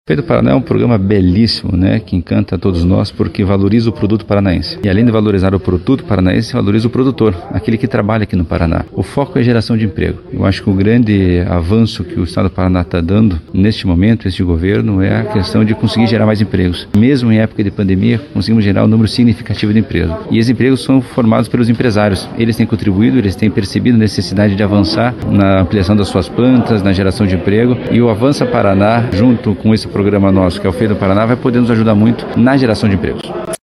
Feito Paraná é um programa belíssimo, né, que encanta a todos nós porque valoriza o produto paranaense. E além de valorizar o produto paranaense, valoriza o produtor, aquele que trabalha aqui no Paraná. O foco é a geração de emprego. Eu acho que o grande avanço que o Estado do Paraná está dando neste momento, este governo, é a questão de conseguir gerar mais empregos. Mesmo em época de pandemia, conseguimos gerar um número significativo de empregos. E esses empregos são formados pelos empresários. Eles têm contribuído, eles têm percebido a necessidade de avançar na ampliação das suas plantas, na geração de emprego. E o Avança Paraná, junto com esse programa nosso, que é o Feito Paraná, vai poder nos ajudar muito na geração de empregos.